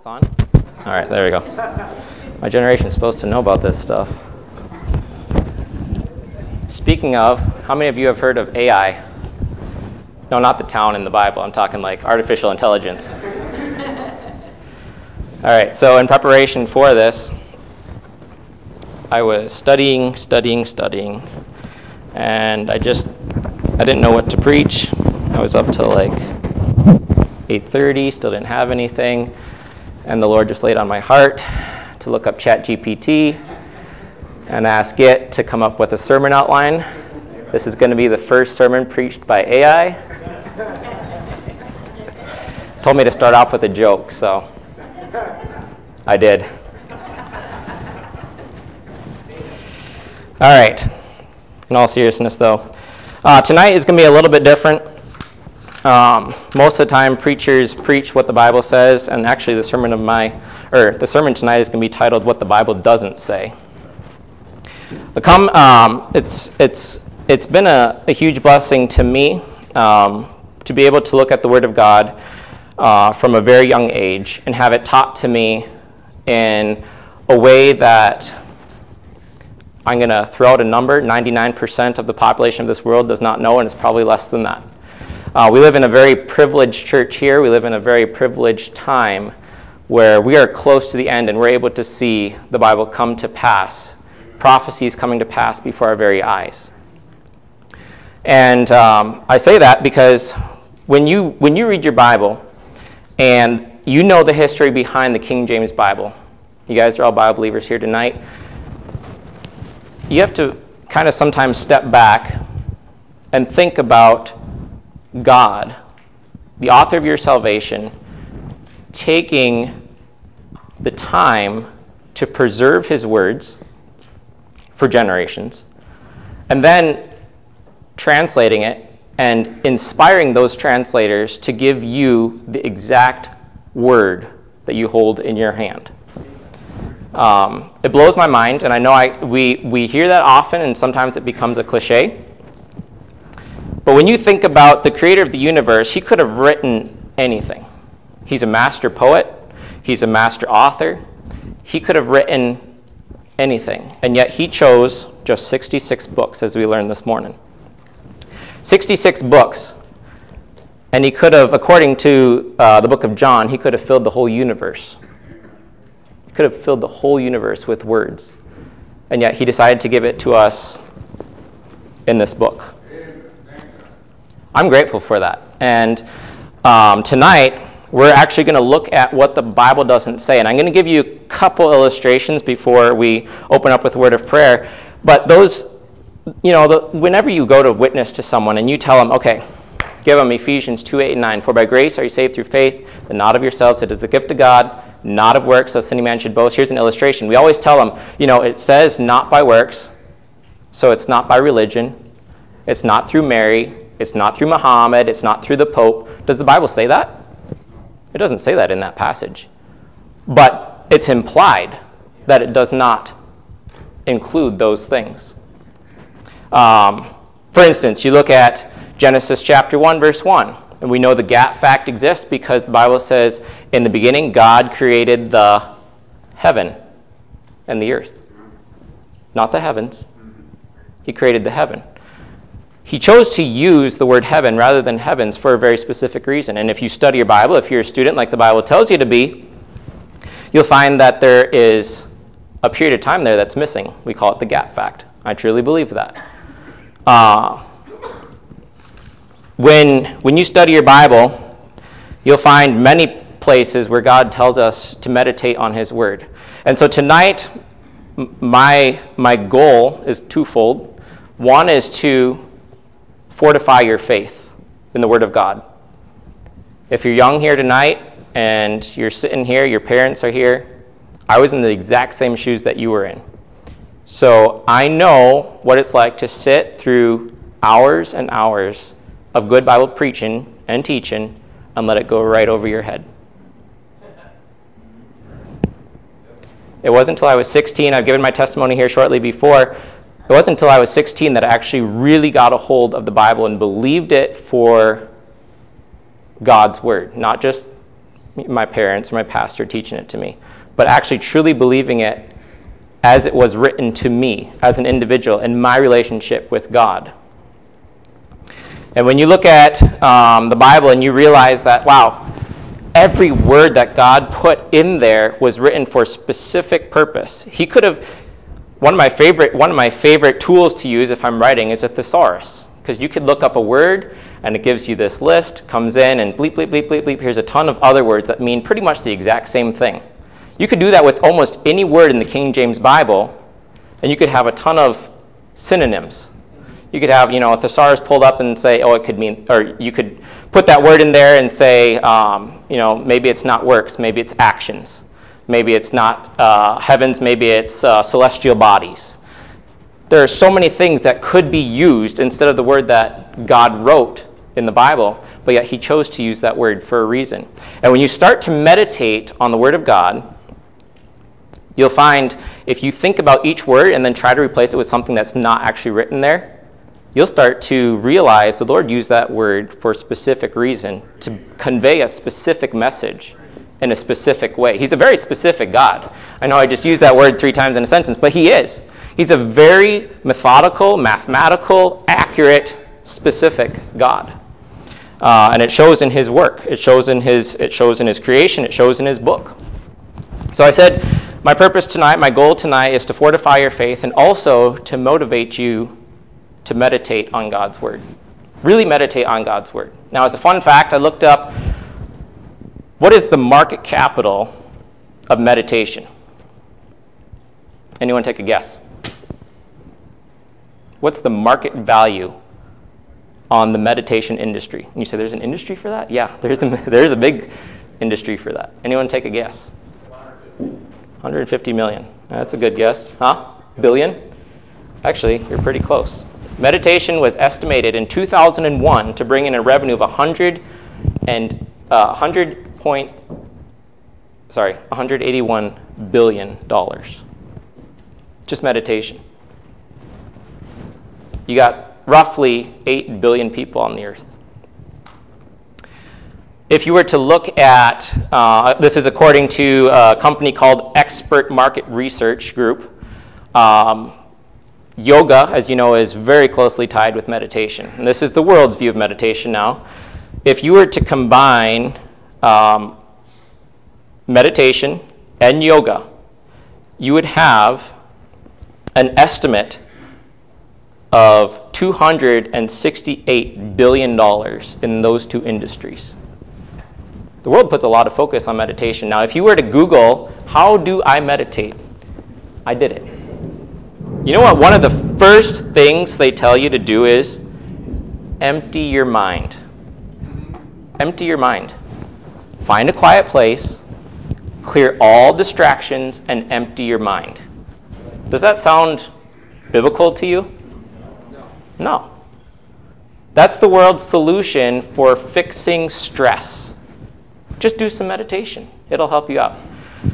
this on? All right, there we go. My generation's supposed to know about this stuff. Speaking of, how many of you have heard of AI? No, not the town in the Bible. I'm talking like artificial intelligence. All right, so in preparation for this, I was studying, and I didn't know what to preach. I was up till like 8:30, still didn't have anything, and the Lord just laid on my heart to look up ChatGPT and ask it to come up with a sermon outline. This is going to be the first sermon preached by AI. Told me to start off with a joke, so I did. All right. In all seriousness, though, tonight is going to be a little bit different. Most of the time, preachers preach what the Bible says, and actually, the sermon tonight is going to be titled "What the Bible Doesn't Say." It's been a huge blessing to me to be able to look at the Word of God from a very young age and have it taught to me in a way that I'm going to throw out a number. 99% of the population of this world does not know, and it's probably less than that. We live in a very privileged church here. We live in a very privileged time where we are close to the end and we're able to see the Bible come to pass, prophecies coming to pass before our very eyes. And I say that because when you read your Bible and you know the history behind the King James Bible, you guys are all Bible believers here tonight, you have to kind of sometimes step back and think about God, the author of your salvation, taking the time to preserve his words for generations, and then translating it and inspiring those translators to give you the exact word that you hold in your hand. It blows my mind, and I know we hear that often, and sometimes it becomes a cliche. But when you think about the creator of the universe, he could have written anything. He's a master poet. He's a master author. He could have written anything, and yet he chose just 66 books, as we learned this morning. 66 books, and he could have, according to the book of John, he could have filled the whole universe. He could have filled the whole universe with words, and yet he decided to give it to us in this book. I'm grateful for that, and tonight we're actually going to look at what the Bible doesn't say, and I'm going to give you a couple illustrations before we open up with a word of prayer. But those, whenever you go to witness to someone and you tell them, okay, give them Ephesians 2:8-9, for by grace are you saved through faith, and not of yourselves, it is the gift of God, not of works, lest any man should boast. Here's an illustration. We always tell them, it says not by works, so it's not by religion, it's not through Mary, it's not through Muhammad, it's not through the Pope. Does the Bible say that? It doesn't say that in that passage. But it's implied that it does not include those things. For instance, you look at Genesis chapter 1, verse 1, and we know the gap fact exists because the Bible says, in the beginning, God created the heaven and the earth. Not the heavens. He created the heaven. He chose to use the word heaven rather than heavens for a very specific reason. And if you study your Bible, if you're a student like the Bible tells you to be, you'll find that there is a period of time there that's missing. We call it the gap fact. I truly believe that. When you study your Bible, you'll find many places where God tells us to meditate on his word. And so tonight, my goal is twofold. One is to fortify your faith in the Word of God. If you're young here tonight and you're sitting here, your parents are here, I was in the exact same shoes that you were in. So I know what it's like to sit through hours and hours of good Bible preaching and teaching and let it go right over your head. It wasn't until I was 16, I've given my testimony here shortly before, it wasn't until I was 16 that I actually really got a hold of the Bible and believed it for God's word, not just my parents or my pastor teaching it to me, but actually truly believing it as it was written to me as an individual in my relationship with God. And when you look at the Bible and you realize that, wow, every word that God put in there was written for a specific purpose. He could have, one of my favorite tools to use if I'm writing is a thesaurus, because you could look up a word and it gives you this list, comes in and bleep, bleep, bleep, bleep, bleep, here's a ton of other words that mean pretty much the exact same thing. You could do that with almost any word in the King James Bible, and you could have a ton of synonyms. You could have, a thesaurus pulled up and say, it could mean, or you could put that word in there and say, maybe it's not works, maybe it's actions. Maybe it's not heavens, maybe it's celestial bodies. There are so many things that could be used instead of the word that God wrote in the Bible, but yet he chose to use that word for a reason. And when you start to meditate on the word of God, you'll find if you think about each word and then try to replace it with something that's not actually written there, you'll start to realize the Lord used that word for a specific reason, to convey a specific message in a specific way. He's a very specific God. I know I just used that word 3 times in a sentence, but he is. He's a very methodical, mathematical, accurate, specific God. And it shows in his work. It shows in his creation. It shows in his book. So I said, my purpose tonight, my goal tonight is to fortify your faith and also to motivate you to meditate on God's word. Really meditate on God's word. Now, as a fun fact, I looked up what is the market capital of meditation. Anyone take a guess? What's the market value on the meditation industry? And you say, there's an industry for that? Yeah, there's a big industry for that. Anyone take a guess? 150 million. That's a good guess. Huh? Billion? Actually, you're pretty close. Meditation was estimated in 2001 to bring in a revenue of $181 billion. Just meditation. You got roughly 8 billion people on the earth. If you were to look at, this is according to a company called Expert Market Research Group, yoga, as you know, is very closely tied with meditation. And this is the world's view of meditation now. If you were to combine meditation and yoga, you would have an estimate of $268 billion in those two industries. The world puts a lot of focus on meditation. Now, if you were to Google, how do I meditate? I did it. You know what? One of the first things they tell you to do is empty your mind. Empty your mind. Find a quiet place, clear all distractions, and empty your mind. Does that sound biblical to you? No. That's the world's solution for fixing stress. Just do some meditation. It'll help you out.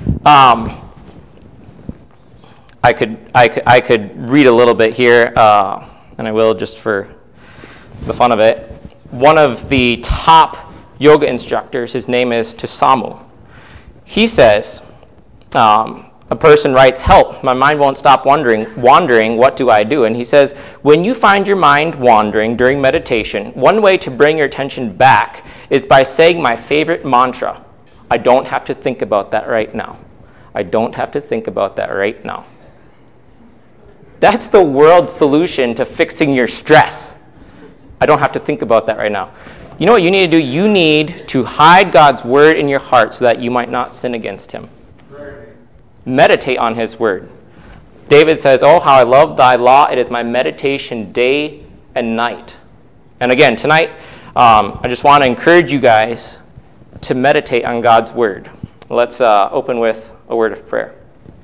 I could read a little bit here, and I will just for the fun of it. One of the top yoga instructors, his name is Tusamu. He says, a person writes, "Help, my mind won't stop wandering, what do I do?" And he says, when you find your mind wandering during meditation, one way to bring your attention back is by saying my favorite mantra, I don't have to think about that right now. I don't have to think about that right now. That's the world's solution to fixing your stress. I don't have to think about that right now. You know what you need to do? You need to hide God's word in your heart so that you might not sin against him. Meditate on his word. David says, oh, how I love thy law. It is my meditation day and night. And again, tonight, I just want to encourage you guys to meditate on God's word. Let's open with a word of prayer.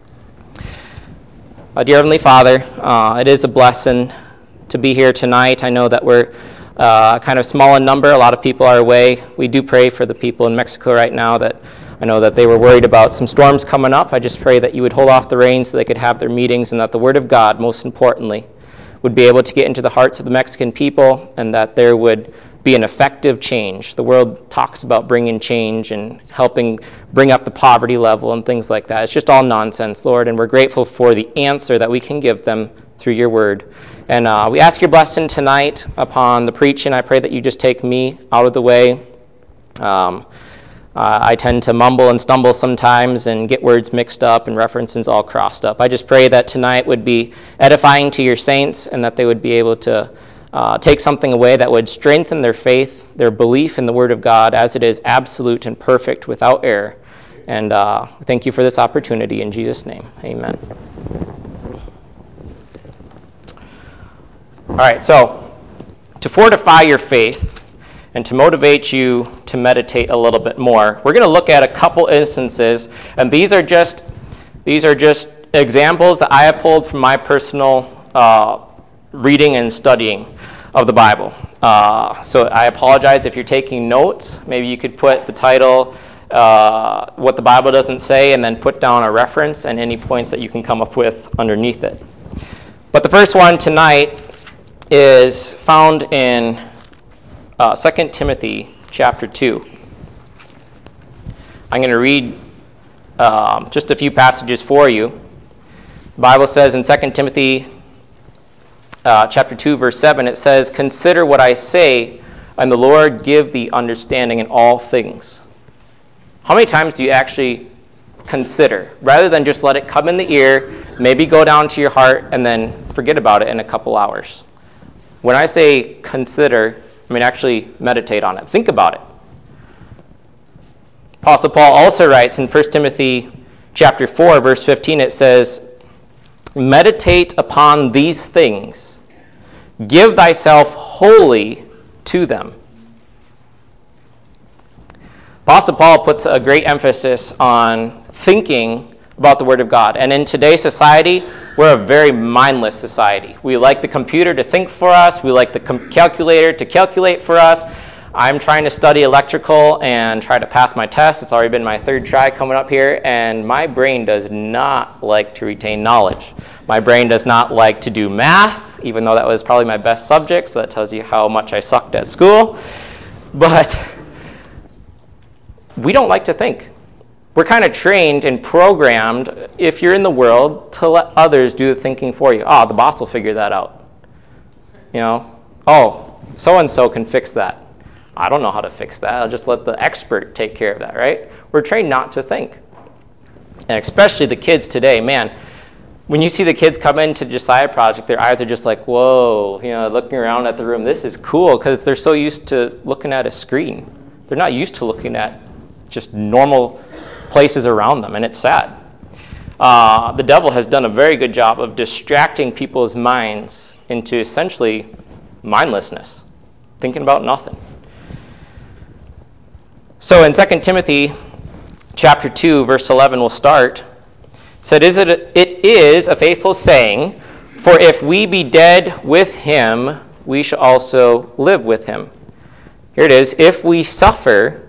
Dear Heavenly Father, it is a blessing to be here tonight. I know that we're kind of small in number. A lot of people are away. We do pray for the people in Mexico right now that I know that they were worried about some storms coming up. I just pray that you would hold off the rain so they could have their meetings, and that the word of God, most importantly, would be able to get into the hearts of the Mexican people, and that there would be an effective change. The world talks about bringing change and helping bring up the poverty level and things like that. It's just all nonsense, Lord, and we're grateful for the answer that we can give them through your word. And we ask your blessing tonight upon the preaching. I pray that you just take me out of the way. I tend to mumble and stumble sometimes and get words mixed up and references all crossed up. I just pray that tonight would be edifying to your saints and that they would be able to take something away that would strengthen their faith, their belief in the Word of God as it is absolute and perfect without error. And thank you for this opportunity in Jesus' name. Amen. All right, so to fortify your faith and to motivate you to meditate a little bit more, we're going to look at a couple instances, and these are just examples that I have pulled from my personal reading and studying of the Bible. So I apologize if you're taking notes. Maybe you could put the title, What the Bible Doesn't Say, and then put down a reference and any points that you can come up with underneath it. But the first one tonight is found in 2 Timothy chapter 2. I'm going to read just a few passages for you. The Bible says in 2 Timothy chapter 2, verse 7, it says, "Consider what I say, and the Lord give thee understanding in all things." How many times do you actually consider, rather than just let it come in the ear, maybe go down to your heart, and then forget about it in a couple hours? When I say consider, I mean actually meditate on it. Think about it. Apostle Paul also writes in 1 Timothy chapter 4, verse 15, it says, "Meditate upon these things. Give thyself wholly to them." Apostle Paul puts a great emphasis on thinking about the Word of God. And in today's society, we're a very mindless society. We like the computer to think for us. We like the calculator to calculate for us. I'm trying to study electrical and try to pass my test. It's already been my third try coming up here, and my brain does not like to retain knowledge. My brain does not like to do math, even though that was probably my best subject, so that tells you how much I sucked at school. But we don't like to think. We're kind of trained and programmed, if you're in the world, to let others do the thinking for you. Oh, the boss will figure that out. You know, oh, so-and-so can fix that. I don't know how to fix that. I'll just let the expert take care of that, right? We're trained not to think. And especially the kids today, man, when you see the kids come into Josiah Project, their eyes are just like, whoa, you know, looking around at the room. This is cool, because they're so used to looking at a screen. They're not used to looking at just normal places around them, and it's sad. The devil has done a very good job of distracting people's minds into essentially mindlessness, thinking about nothing. So in 2 Timothy chapter 2, verse 11, we'll start. It said, "It is a faithful saying, for if we be dead with him, we shall also live with him." Here it is, "If we suffer,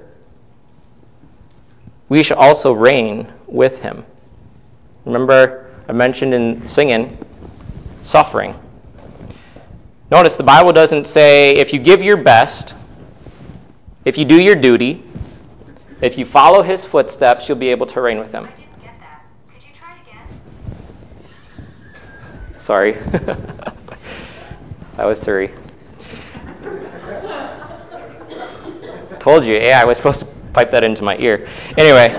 we shall also reign with him." Remember, I mentioned in singing, suffering. Notice the Bible doesn't say if you give your best, if you do your duty, if you follow his footsteps, you'll be able to reign with him. I didn't get that. Could you try it again? Sorry. That was Suri. Told you, yeah, I was supposed to pipe that into my ear. Anyway,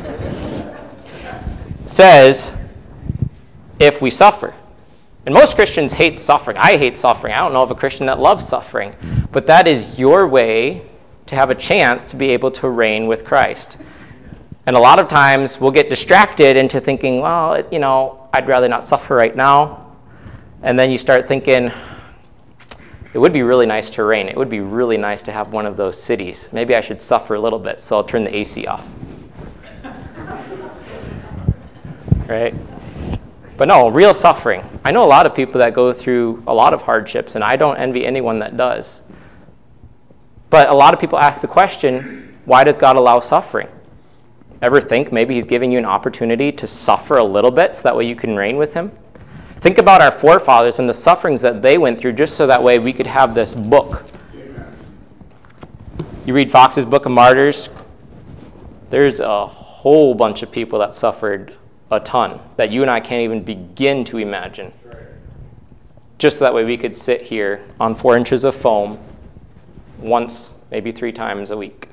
says, if we suffer. And most Christians hate suffering. I hate suffering. I don't know of a Christian that loves suffering. But that is your way to have a chance to be able to reign with Christ. And a lot of times we'll get distracted into thinking, well, you know, I'd rather not suffer right now. And then you start thinking, it would be really nice to reign. It would be really nice to have one of those cities. Maybe I should suffer a little bit, so I'll turn the AC off. Right? But no, real suffering. I know a lot of people that go through a lot of hardships, and I don't envy anyone that does. But a lot of people ask the question, why does God allow suffering? Ever think maybe he's giving you an opportunity to suffer a little bit so that way you can reign with him? Think about our forefathers and the sufferings that they went through just so that way we could have this book. You read Fox's Book of Martyrs, there's a whole bunch of people that suffered a ton that you and I can't even begin to imagine. Just so that way we could sit here on 4 inches of foam once, maybe 3 times a week.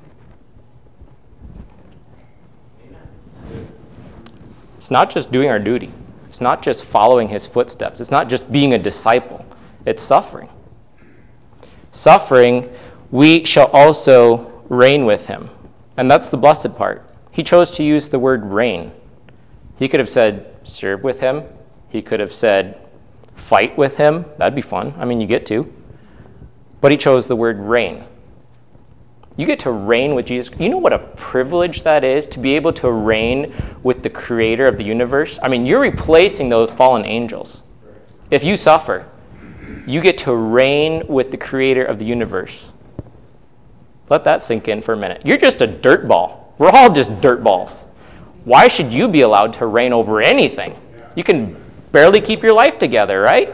It's not just doing our duty. It's not just following his footsteps. It's not just being a disciple. It's suffering. Suffering, we shall also reign with him. And that's the blessed part. He chose to use the word reign. He could have said serve with him. He could have said fight with him. That'd be fun. I mean, you get to. But he chose the word reign. You get to reign with Jesus. You know what a privilege that is, to be able to reign with the creator of the universe? I mean, you're replacing those fallen angels. If you suffer, you get to reign with the creator of the universe. Let that sink in for a minute. You're just a dirt ball. We're all just dirt balls. Why should you be allowed to reign over anything? You can barely keep your life together, right?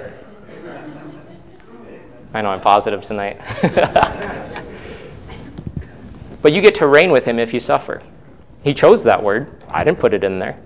I know I'm positive tonight. But you get to reign with him if you suffer. He chose that word. I didn't put it in there.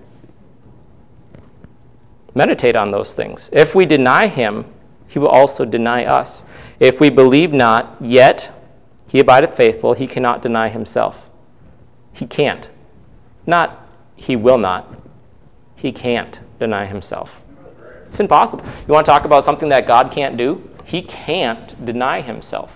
Meditate on those things. If we deny him, he will also deny us. If we believe not, yet he abideth faithful, he cannot deny himself. He can't. Not he will not. He can't deny himself. It's impossible. You want to talk about something that God can't do? He can't deny himself.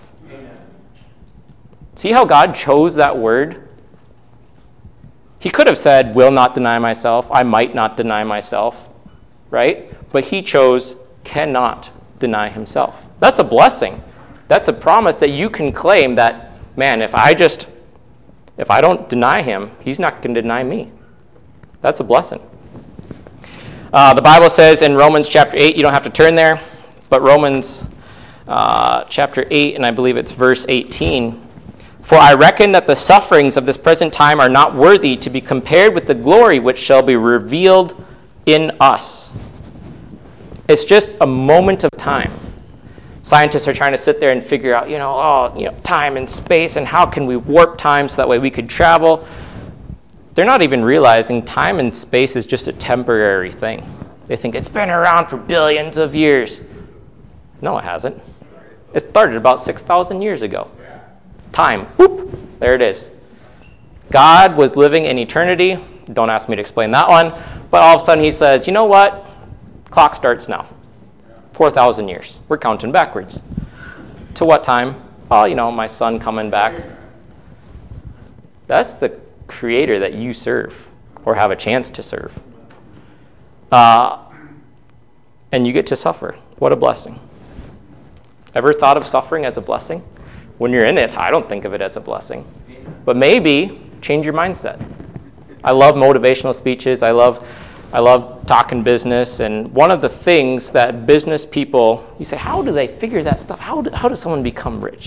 See how God chose that word? He could have said, will not deny myself. I might not deny myself, right? But he chose, cannot deny himself. That's a blessing. That's a promise that you can claim that, man, if I don't deny him, he's not going to deny me. That's a blessing. The Bible says in Romans chapter 8, you don't have to turn there, but Romans chapter 8, and I believe it's verse 18, for I reckon that the sufferings of this present time are not worthy to be compared with the glory which shall be revealed in us. It's just a moment of time. Scientists are trying to sit there and figure out, time and space and how can we warp time so that way we could travel. They're not even realizing time and space is just a temporary thing. They think it's been around for billions of years. No, it hasn't. It started about 6,000 years ago. Time, whoop, there it is. God was living in eternity. Don't ask me to explain that one. But all of a sudden he says, you know what? Clock starts now. 4,000 years. We're counting backwards. To what time? Oh, my son coming back. That's the creator that you serve or have a chance to serve. And you get to suffer. What a blessing. Ever thought of suffering as a blessing? When you're in it, I don't think of it as a blessing. But maybe change your mindset. I love motivational speeches. I love talking business. And one of the things that business people, you say, how do they figure that stuff? How does someone become rich,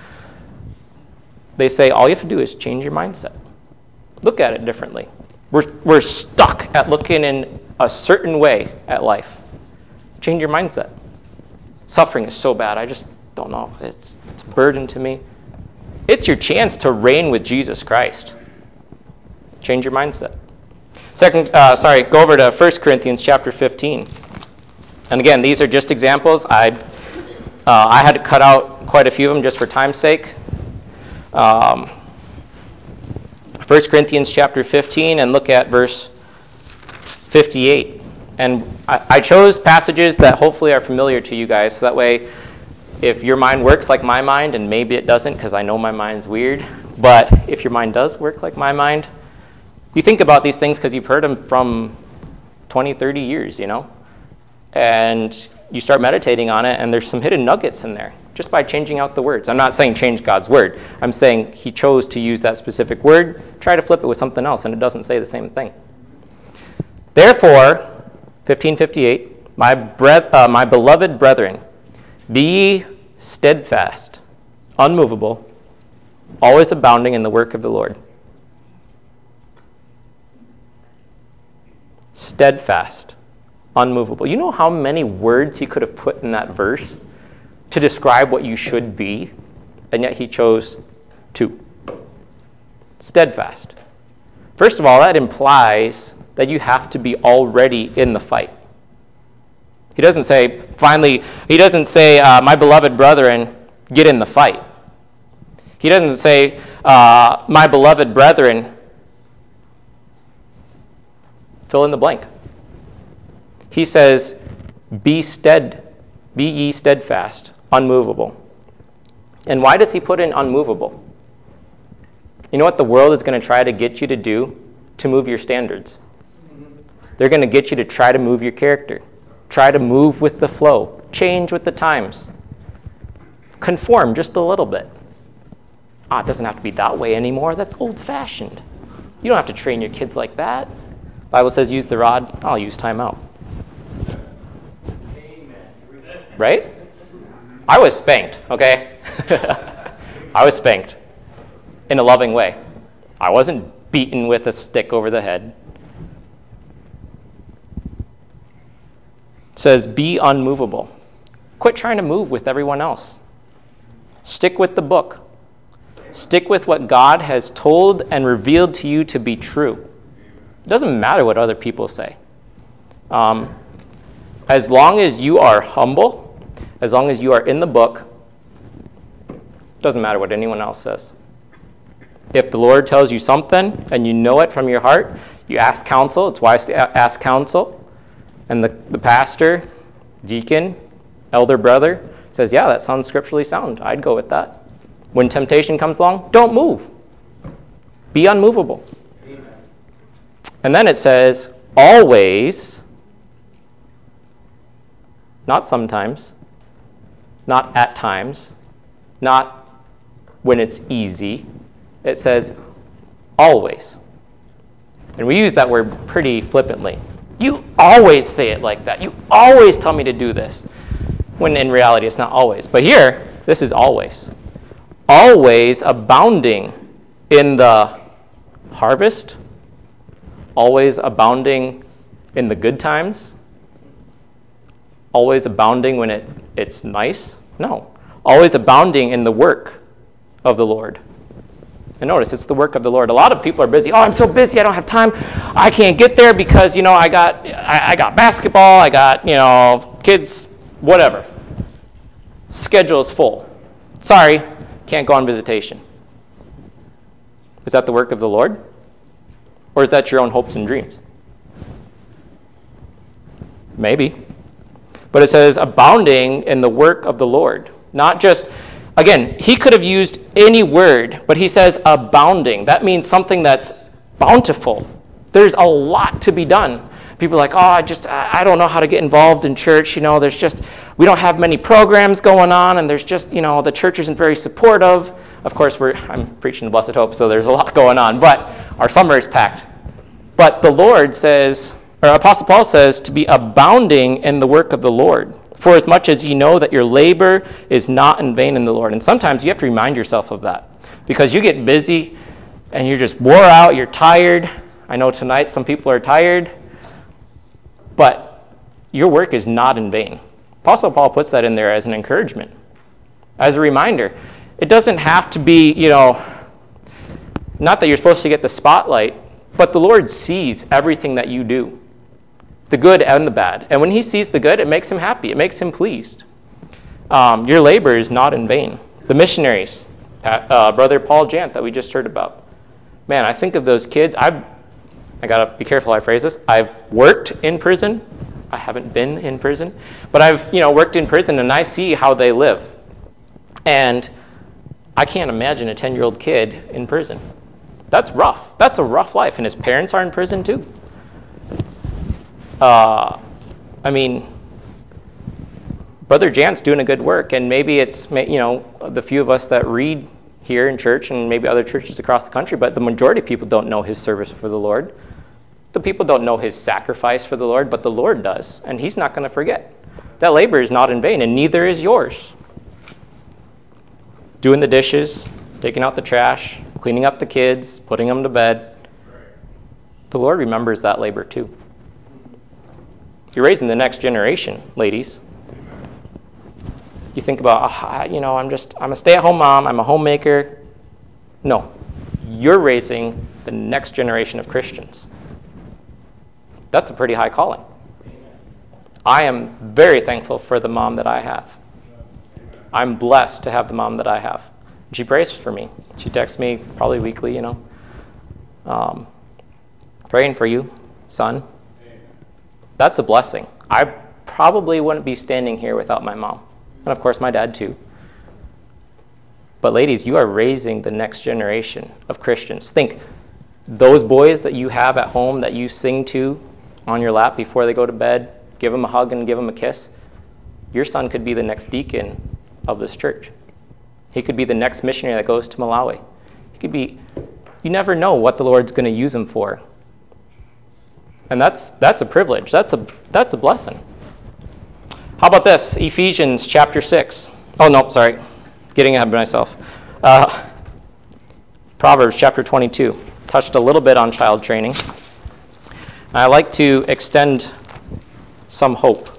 They say all you have to do is change your mindset. Look at it differently. We're stuck at looking in a certain way at life. Change your mindset. Suffering is so bad. I just don't know. It's a burden to me. It's your chance to reign with Jesus Christ. Change your mindset. Go over to 1 Corinthians chapter 15. And again, these are just examples. I had to cut out quite a few of them just for time's sake. 1 Corinthians chapter 15, and look at verse 58. And I chose passages that hopefully are familiar to you guys, so that way if your mind works like my mind, and maybe it doesn't because I know my mind's weird, but if your mind does work like my mind, you think about these things because you've heard them from 20, 30 years, and you start meditating on it, and there's some hidden nuggets in there just by changing out the words. I'm not saying change God's word. I'm saying he chose to use that specific word. Try to flip it with something else, and it doesn't say the same thing. Therefore, 15:58, my beloved brethren, be ye steadfast, unmovable, always abounding in the work of the Lord. Steadfast, unmovable. You know how many words he could have put in that verse to describe what you should be, and yet he chose 2. Steadfast. First of all, that implies that you have to be already in the fight. He doesn't say, my beloved brethren, get in the fight. He doesn't say, my beloved brethren, fill in the blank. He says, be ye steadfast, unmovable. And why does he put in unmovable? You know what the world is going to try to get you to do to move your standards? They're going to get you to try to move your character. Try to move with the flow. Change with the times. Conform just a little bit. It doesn't have to be that way anymore. That's old-fashioned. You don't have to train your kids like that. The Bible says use the rod. I'll use timeout. Right? I was spanked, okay? I was spanked in a loving way. I wasn't beaten with a stick over the head. It says, be unmovable. Quit trying to move with everyone else. Stick with the book. Stick with what God has told and revealed to you to be true. It doesn't matter what other people say. As long as you are humble, as long as you are in the book, it doesn't matter what anyone else says. If the Lord tells you something and you know it from your heart, you ask counsel. It's wise to ask counsel. And the pastor, deacon, elder brother says, yeah, that sounds scripturally sound. I'd go with that. When temptation comes along, don't move. Be unmovable. Amen. And then it says, always, not sometimes, not at times, not when it's easy. It says always. And we use that word pretty flippantly. You always say it like that. You always tell me to do this. When in reality, it's not always. But here, this is always. Always abounding in the harvest. Always abounding in the good times. Always abounding when it's nice. No. Always abounding in the work of the Lord. And notice, it's the work of the Lord. A lot of people are busy. Oh, I'm so busy, I don't have time. I can't get there because, I got basketball, I got, kids, whatever. Schedule is full. Sorry, can't go on visitation. Is that the work of the Lord? Or is that your own hopes and dreams? Maybe. But it says abounding in the work of the Lord. Not just, again, he could have used any word, but he says abounding. That means something that's bountiful. There's a lot to be done. People are like, I don't know how to get involved in church. We don't have many programs going on, and there's just, the church isn't very supportive. Of course, I'm preaching the blessed hope, so there's a lot going on, but our summer is packed. But the Lord says, or Apostle Paul says, to be abounding in the work of the Lord, for as much as ye know that your labor is not in vain in the Lord. And sometimes you have to remind yourself of that, because you get busy and you're just wore out, you're tired. I know tonight some people are tired, but your work is not in vain. Apostle Paul puts that in there as an encouragement, as a reminder. It doesn't have to be, not that you're supposed to get the spotlight, but the Lord sees everything that you do, the good and the bad. And when he sees the good, it makes him happy. It makes him pleased. Your labor is not in vain. The missionaries, Brother Paul Jant that we just heard about. Man, I think of those kids. I got to be careful how I phrase this. I've worked in prison. I haven't been in prison. But I've worked in prison, and I see how they live. And I can't imagine a 10-year-old kid in prison. That's rough. That's a rough life. And his parents are in prison too. Brother Jant's doing a good work, and maybe it's, the few of us that read here in church and maybe other churches across the country, but the majority of people don't know his service for the Lord. The people don't know his sacrifice for the Lord, but the Lord does, and he's not going to forget. That labor is not in vain, and neither is yours. Doing the dishes, taking out the trash, cleaning up the kids, putting them to bed. The Lord remembers that labor too. You're raising the next generation, ladies. You think about, I'm a stay-at-home mom, I'm a homemaker. No. you're raising the next generation of Christians. That's a pretty high calling. I am very thankful for the mom that I have. I'm blessed to have the mom that I have. She prays for me. She texts me probably weekly, praying for you, son. That's a blessing. I probably wouldn't be standing here without my mom. And of course, my dad too. But ladies, you are raising the next generation of Christians. Think, those boys that you have at home that you sing to on your lap before they go to bed, give them a hug and give them a kiss. Your son could be the next deacon of this church. He could be the next missionary that goes to Malawi. He could be, you never know what the Lord's going to use him for. And that's a privilege. That's a blessing. How about this? Ephesians chapter 6. Oh, no, sorry. Getting ahead of myself. Proverbs chapter 22. Touched a little bit on child training. I like to extend some hope.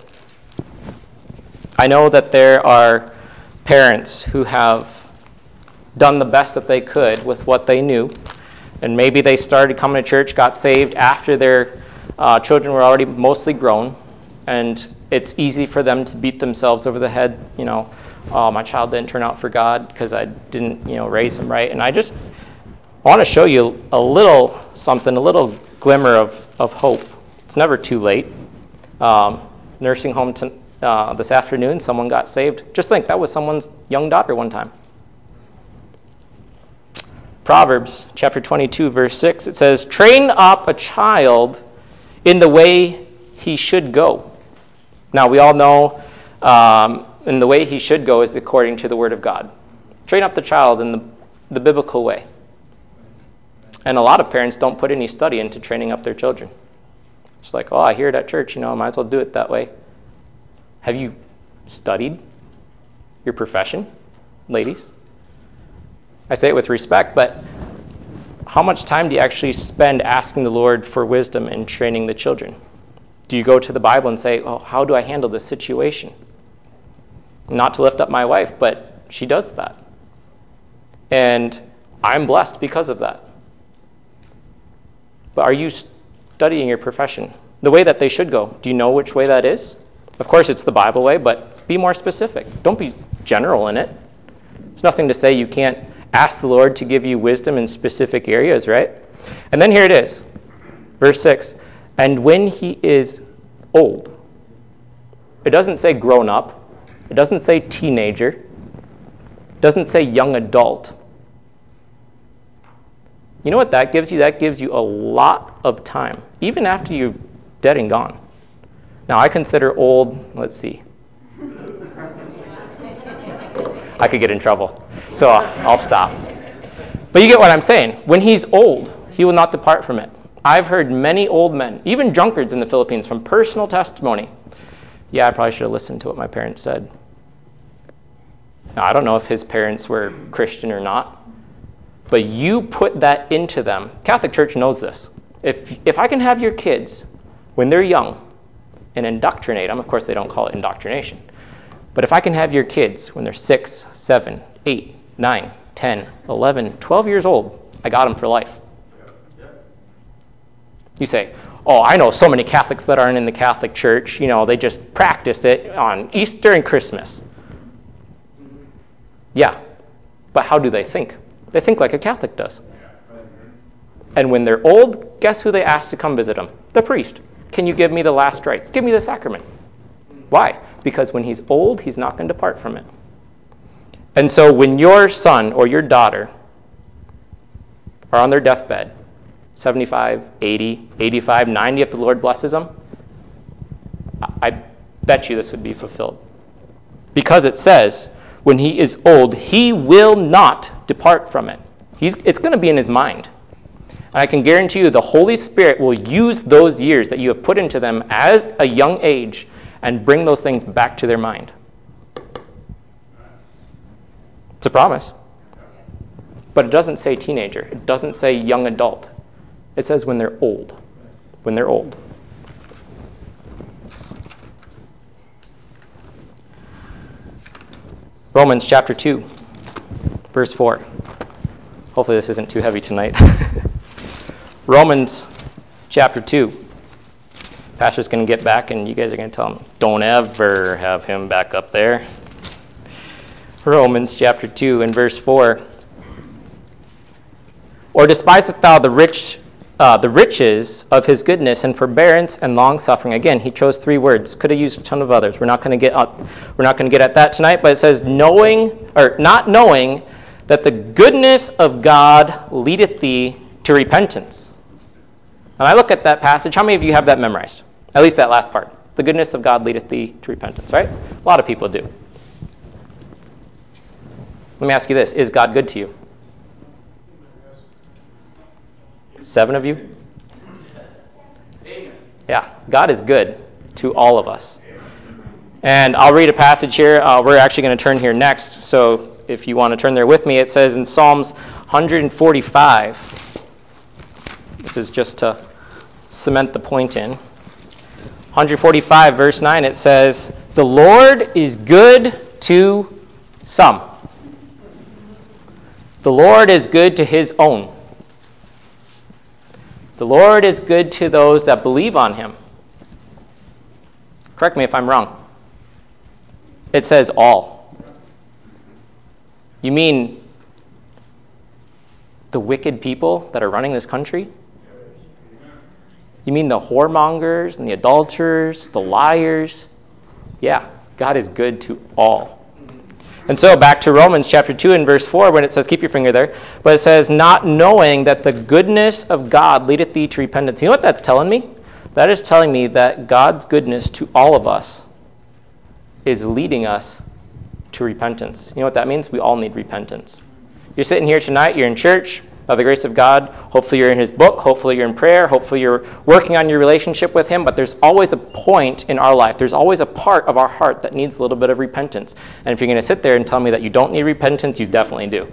I know that there are parents who have done the best that they could with what they knew, and maybe they started coming to church, got saved after their children were already mostly grown, and it's easy for them to beat themselves over the head, oh, my child didn't turn out for God because I didn't, raise him right. And I want to show you a little something, a little glimmer of hope. It's never too late. Nursing home this afternoon, someone got saved. Just think, that was someone's young daughter one time. Proverbs chapter 22, verse 6, it says, "Train up a child in the way he should go." Now, we all know in the way he should go is according to the Word of God. Train up the child in the biblical way. And a lot of parents don't put any study into training up their children. It's like, oh, I hear it at church, I might as well do it that way. Have you studied your profession, ladies? I say it with respect, but how much time do you actually spend asking the Lord for wisdom in training the children? Do you go to the Bible and say, oh, how do I handle this situation? Not to lift up my wife, but she does that. And I'm blessed because of that. But are you studying your profession the way that they should go? Do you know which way that is? Of course, it's the Bible way, but be more specific. Don't be general in it. There's nothing to say you can't ask the Lord to give you wisdom in specific areas, right? And then here it is, verse 6. "And when he is old." It doesn't say grown up. It doesn't say teenager. It doesn't say young adult. You know what that gives you? That gives you a lot of time, even after you're dead and gone. Now, I consider old, let's see. I could get in trouble, so I'll stop. But you get what I'm saying. When he's old, he will not depart from it. I've heard many old men, even drunkards in the Philippines, from personal testimony. Yeah, I probably should have listened to what my parents said. Now, I don't know if his parents were Christian or not, but you put that into them. Catholic Church knows this. If I can have your kids when they're young and indoctrinate them, of course they don't call it indoctrination, but if I can have your kids when they're 6, 7, 8, 9, 10, 11, 12 years old, I got them for life. You say, oh, I know so many Catholics that aren't in the Catholic Church. They just practice it on Easter and Christmas. Yeah, but how do they think? They think like a Catholic does. And when they're old, guess who they ask to come visit them? The priest. Can you give me the last rites? Give me the sacrament. Why? Because when he's old, he's not going to depart from it. And so when your son or your daughter are on their deathbed, 75, 80, 85, 90, if the Lord blesses them, I bet you this would be fulfilled. Because it says, when he is old, he will not depart from it. It's going to be in his mind. And I can guarantee you the Holy Spirit will use those years that you have put into them as a young age and bring those things back to their mind. It's a promise. But it doesn't say teenager. It doesn't say young adult. It says when they're old. When they're old. Romans chapter 2, verse 4. Hopefully this isn't too heavy tonight. Romans chapter 2. Pastor's going to get back, and you guys are going to tell him, don't ever have him back up there. Romans chapter 2 and verse 4. Or despisest thou the riches of his goodness and forbearance and long suffering? Again, he chose 3 words. Could have used a ton of others. We're not going to get at that tonight. But it says, not knowing that the goodness of God leadeth thee to repentance. And I look at that passage. How many of you have that memorized? At least that last part. The goodness of God leadeth thee to repentance, right? A lot of people do. Let me ask you this. Is God good to you? 7 of you? Yeah, God is good to all of us. And I'll read a passage here. We're actually going to turn here next. So if you want to turn there with me, it says in Psalms 145. This is just to cement the point in. 145 verse 9, it says, the Lord is good to some. The Lord is good to his own. The Lord is good to those that believe on him. Correct me if I'm wrong. It says all. You mean the wicked people that are running this country? You mean the whoremongers and the adulterers, the liars? Yeah, God is good to all. And so back to Romans chapter 2 and verse 4 when it says, keep your finger there, but it says, not knowing that the goodness of God leadeth thee to repentance. You know what that's telling me? That is telling me that God's goodness to all of us is leading us to repentance. You know what that means? We all need repentance. You're sitting here tonight, you're in church, by the grace of God. Hopefully you're in his book. Hopefully you're in prayer. Hopefully you're working on your relationship with him. But there's always a point in our life. There's always a part of our heart that needs a little bit of repentance. And if you're going to sit there and tell me that you don't need repentance, you definitely do.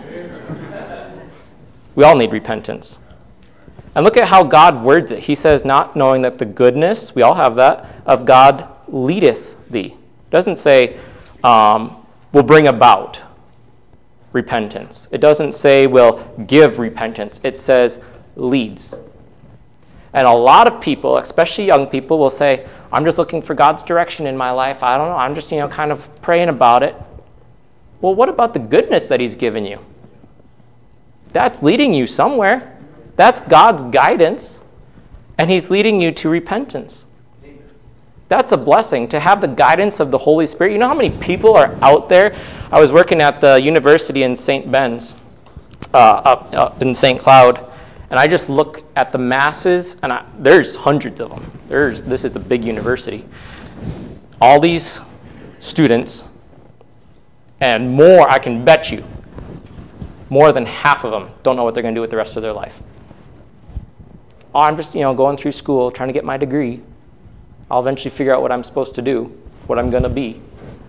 We all need repentance. And look at how God words it. He says, not knowing that the goodness, we all have that, of God leadeth thee. It doesn't say will bring about repentance. It doesn't say will give repentance. It says leads. And a lot of people, especially young people, will say, I'm just looking for God's direction in my life. I don't know. I'm just, kind of praying about it. Well, what about the goodness that he's given you? That's leading you somewhere. That's God's guidance. And he's leading you to repentance. That's a blessing, to have the guidance of the Holy Spirit. You know how many people are out there? I was working at the university in St. Ben's, up in St. Cloud, and I just look at the masses, and there's hundreds of them. This is a big university. All these students, and more, I can bet you, more than half of them don't know what they're going to do with the rest of their life. Oh, I'm just, going through school, trying to get my degree. I'll eventually figure out what I'm supposed to do, what I'm going to be.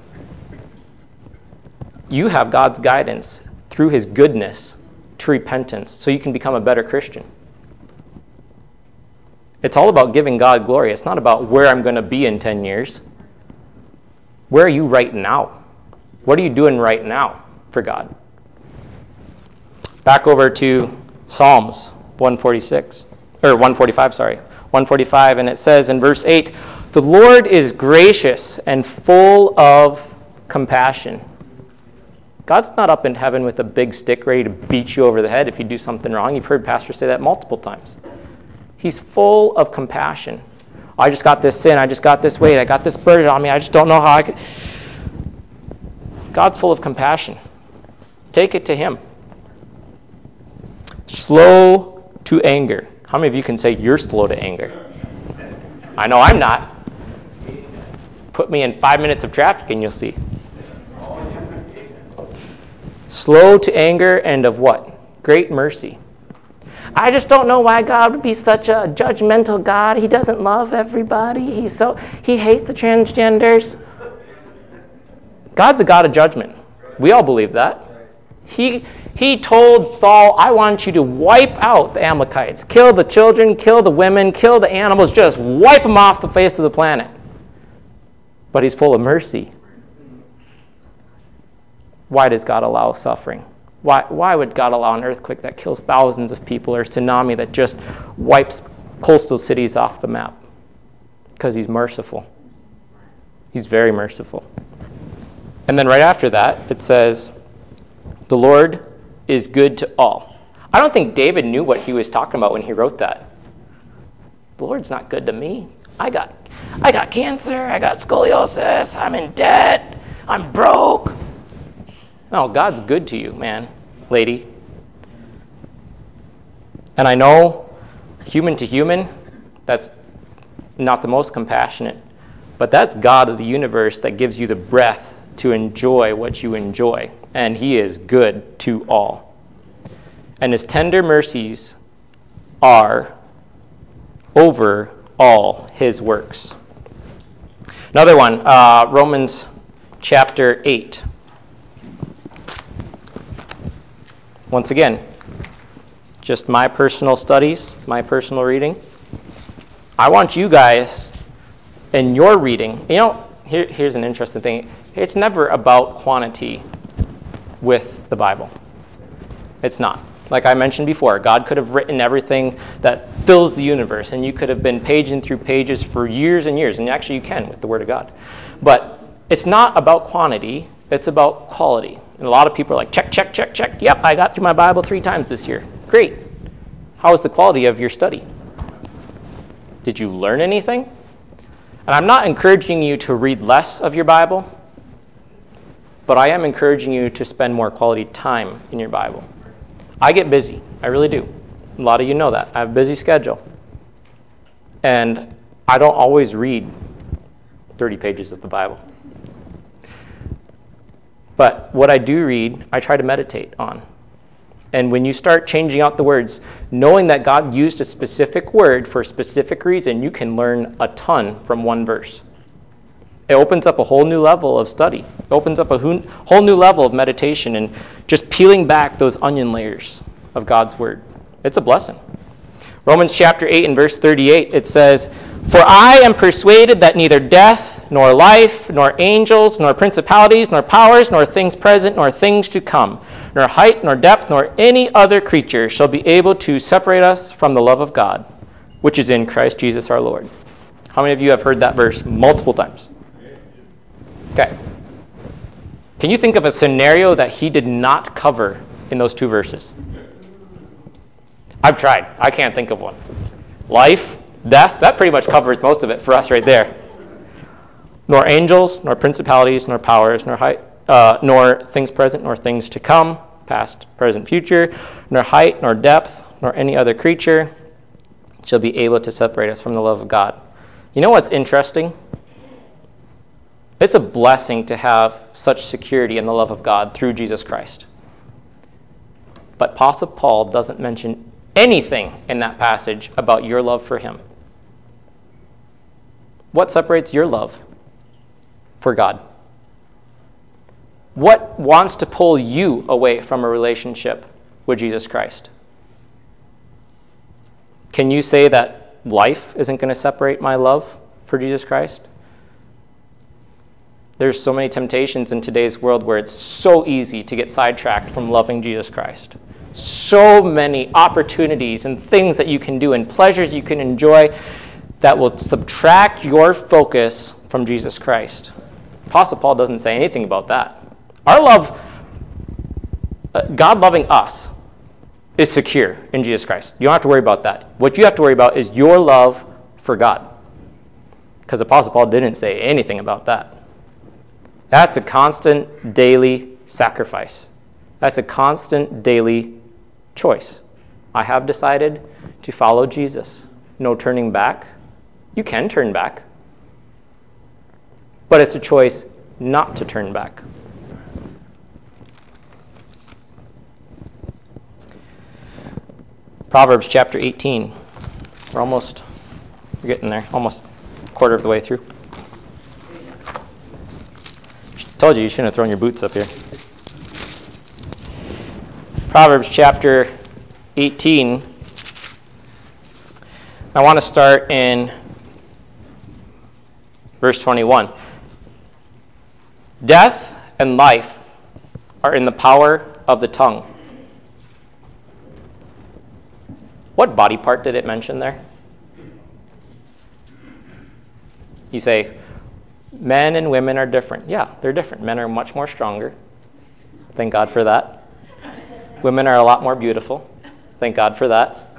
You have God's guidance through his goodness to repentance so you can become a better Christian. It's all about giving God glory. It's not about where I'm going to be in 10 years. Where are you right now? What are you doing right now for God? Back over to Psalms 145, 145, and it says in verse 8, the Lord is gracious and full of compassion. God's not up in heaven with a big stick ready to beat you over the head if you do something wrong. You've heard pastors say that multiple times. He's full of compassion. I just got this sin. I just got this weight. I got this burden on me. I just don't know how I could. God's full of compassion. Take it to him. Slow to anger. How many of you can say you're slow to anger? I know I'm not. Put me in 5 minutes of traffic and you'll see. Slow to anger and of what? Great mercy. I just don't know why God would be such a judgmental God. He doesn't love everybody. He hates the transgenders. God's a God of judgment. We all believe that. He told Saul, I want you to wipe out the Amalekites. Kill the children, kill the women, kill the animals. Just wipe them off the face of the planet. But he's full of mercy. Why does God allow suffering? Why would God allow an earthquake that kills thousands of people or a tsunami that just wipes coastal cities off the map? Because he's merciful. He's very merciful. And then right after that, it says, the Lord is good to all. I don't think David knew what he was talking about when he wrote that. The Lord's not good to me. I got cancer. I got scoliosis. I'm in debt. I'm broke. No, God's good to you, man, lady. And I know, human to human, that's not the most compassionate, but that's God of the universe that gives you the breath to enjoy what you enjoy. And he is good to all. And his tender mercies are over all his works. Another one, Romans chapter 8. Once again, just my personal studies, my personal reading. I want you guys, in your reading, here's an interesting thing. It's never about quantity with the Bible. It's not. Like I mentioned before, God could have written everything that fills the universe, and you could have been paging through pages for years and years, and actually you can with the Word of God. But it's not about quantity, it's about quality. And a lot of people are like, check, check, check, check. Yep, I got through my Bible 3 times this year. Great. How is the quality of your study? Did you learn anything? And I'm not encouraging you to read less of your Bible, but I am encouraging you to spend more quality time in your Bible. I get busy. I really do. A lot of you know that. I have a busy schedule. And I don't always read 30 pages of the Bible. But what I do read, I try to meditate on. And when you start changing out the words, knowing that God used a specific word for a specific reason, you can learn a ton from one verse. It opens up a whole new level of study. It opens up a whole new level of meditation and just peeling back those onion layers of God's word. It's a blessing. Romans chapter 8 and verse 38, it says, "For I am persuaded that neither death, nor life, nor angels, nor principalities, nor powers, nor things present, nor things to come, nor height, nor depth, nor any other creature shall be able to separate us from the love of God, which is in Christ Jesus our Lord." How many of you have heard that verse multiple times? Okay. Can you think of a scenario that he did not cover in those 2 verses? I've tried. I can't think of one. Life, death, that pretty much covers most of it for us right there. Nor angels, nor principalities, nor powers, nor height, nor things present, nor things to come, past, present, future, nor height, nor depth, nor any other creature shall be able to separate us from the love of God. You know what's interesting? It's a blessing to have such security in the love of God through Jesus Christ. But Apostle Paul doesn't mention anything in that passage about your love for him. What separates your love for God? What wants to pull you away from a relationship with Jesus Christ? Can you say that life isn't going to separate my love for Jesus Christ? There's so many temptations in today's world where it's so easy to get sidetracked from loving Jesus Christ. So many opportunities and things that you can do and pleasures you can enjoy that will subtract your focus from Jesus Christ. Apostle Paul doesn't say anything about that. Our love, God loving us, is secure in Jesus Christ. You don't have to worry about that. What you have to worry about is your love for God. Because Apostle Paul didn't say anything about that. That's a constant daily sacrifice. That's a constant daily choice. I have decided to follow Jesus. No turning back. You can turn back. But it's a choice not to turn back. Proverbs chapter 18. We're getting there, almost a quarter of the way through. Told you shouldn't have thrown your boots up here. Proverbs chapter 18. I want to start in verse 21. Death and life are in the power of the tongue. What body part did it mention there? You say, men and women are different. Yeah, they're different. Men are much more stronger. Thank God for that. Women are a lot more beautiful. Thank God for that.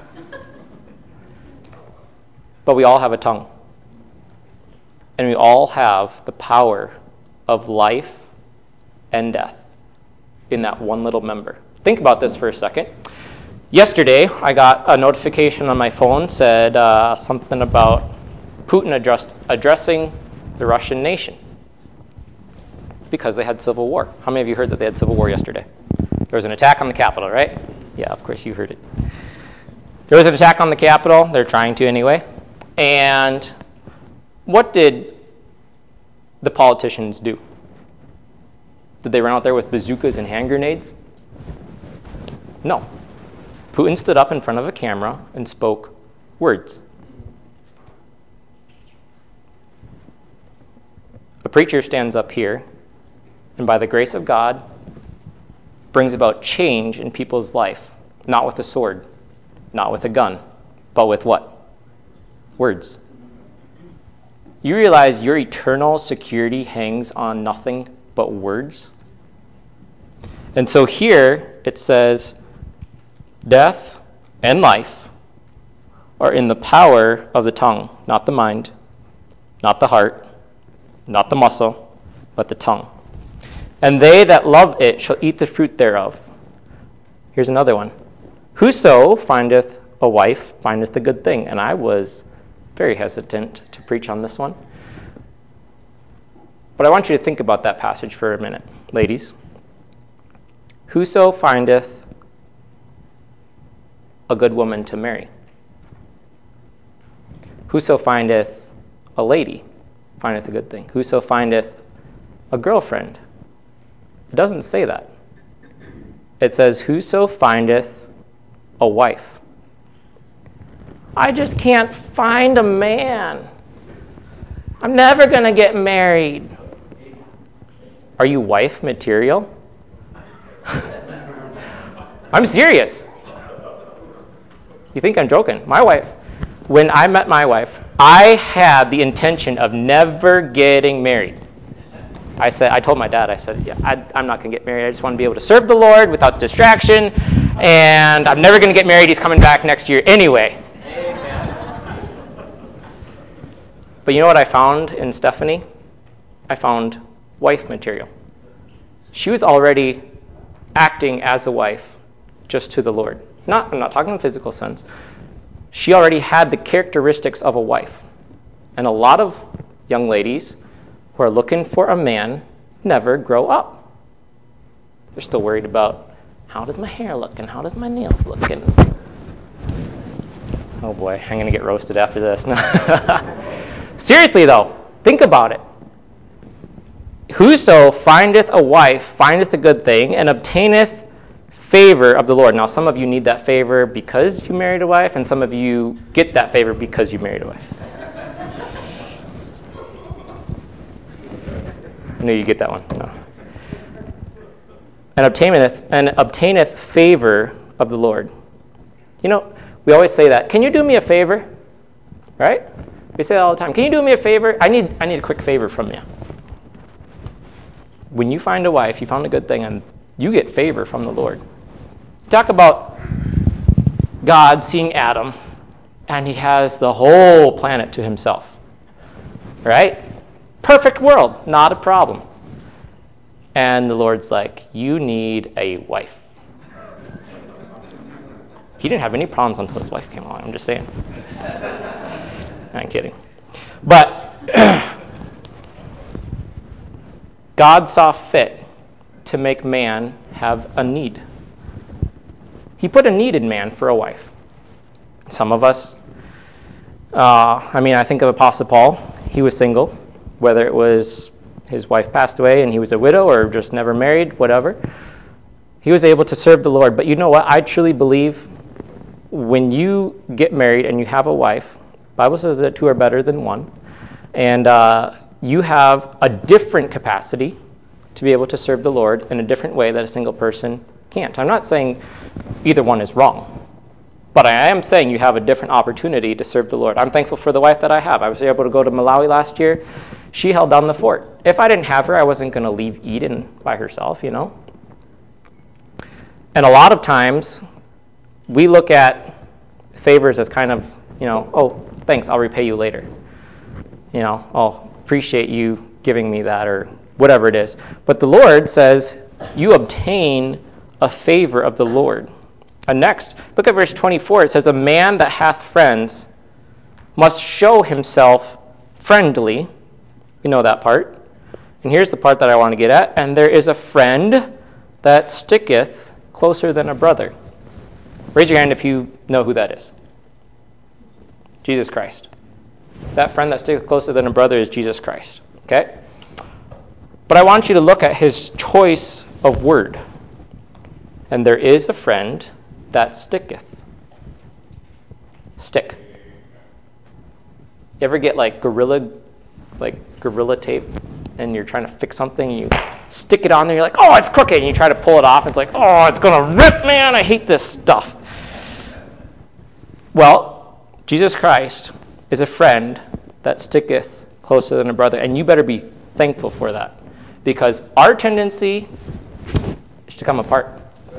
But we all have a tongue. And we all have the power of life and death in that one little member. Think about this for a second. Yesterday, I got a notification on my phone said something about Putin addressing the Russian nation because they had civil war. How many of you heard that they had civil war yesterday? There was an attack on the Capitol, right? Yeah, of course you heard it. There was an attack on the Capitol. They're trying to anyway. And what did the politicians do? Did they run out there with bazookas and hand grenades? No. Putin stood up in front of a camera and spoke words. A preacher stands up here and by the grace of God brings about change in people's life, not with a sword, not with a gun, but with what? Words. You realize your eternal security hangs on nothing but words? And so here it says, death and life are in the power of the tongue, not the mind, not the heart, not the muscle, but the tongue. And they that love it shall eat the fruit thereof. Here's another one. Whoso findeth a wife findeth a good thing. And I was very hesitant to preach on this one. But I want you to think about that passage for a minute, ladies. Whoso findeth a good woman to marry. Whoso findeth a lady findeth a good thing. Whoso findeth a girlfriend. It doesn't say that. It says, whoso findeth a wife. I just can't find a man. I'm never going to get married. Are you wife material? I'm serious. You think I'm joking? My wife, when I met my wife, I had the intention of never getting married. I told my dad, yeah, I'm not going to get married. I just want to be able to serve the Lord without distraction, and I'm never going to get married. He's coming back next year anyway. Amen. But you know what I found in Stephanie? I found wife material. She was already acting as a wife just to the Lord. I'm not talking in the physical sense. She already had the characteristics of a wife. And a lot of young ladies who are looking for a man never grow up. They're still worried about, how does my hair look and how does my nails look? And oh boy, I'm going to get roasted after this. Seriously though, think about it. Whoso findeth a wife findeth a good thing and obtaineth favor of the Lord. Now, some of you need that favor because you married a wife, and some of you get that favor because you married a wife. I knew you get that one. No. And obtaineth favor of the Lord. You know, we always say that. Can you do me a favor? Right? We say that all the time. Can you do me a favor? I need a quick favor from you. When you find a wife, you found a good thing, and you get favor from the Lord. Talk about God seeing Adam, and he has the whole planet to himself. Right? Perfect world, not a problem. And the Lord's like, you need a wife. He didn't have any problems until his wife came along, I'm just saying. I'm kidding. But God saw fit to make man have a need. He put a need in man for a wife. Some of us, I think of Apostle Paul. He was single, whether it was his wife passed away and he was a widow or just never married, whatever. He was able to serve the Lord. But you know what? I truly believe when you get married and you have a wife, the Bible says that two are better than one, and you have a different capacity to be able to serve the Lord in a different way that a single person can't. I'm not saying either one is wrong. But I am saying you have a different opportunity to serve the Lord. I'm thankful for the wife that I have. I was able to go to Malawi last year. She held down the fort. If I didn't have her, I wasn't going to leave Eden by herself, you know. And a lot of times, we look at favors as kind of, you know, oh, thanks, I'll repay you later. You know, I'll appreciate you giving me that or whatever it is. But the Lord says, you obtain a favor of the Lord. And next, look at verse 24. It says, a man that hath friends must show himself friendly. You know that part. And here's the part that I want to get at. And there is a friend that sticketh closer than a brother. Raise your hand if you know who that is. Jesus Christ. That friend that sticketh closer than a brother is Jesus Christ. Okay? But I want you to look at his choice of word. And there is a friend that sticketh. Stick. You ever get like gorilla tape and you're trying to fix something and you stick it on there, you're like, oh, it's crooked, and you try to pull it off, and it's like, oh, it's gonna rip, man, I hate this stuff. Well, Jesus Christ is a friend that sticketh closer than a brother, and you better be thankful for that, because our tendency is to come apart.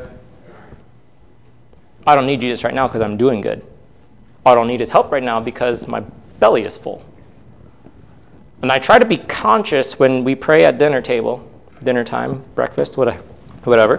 I don't need Jesus right now because I'm doing good. I don't need his help right now because my belly is full. And I try to be conscious when we pray at dinner time, breakfast, whatever,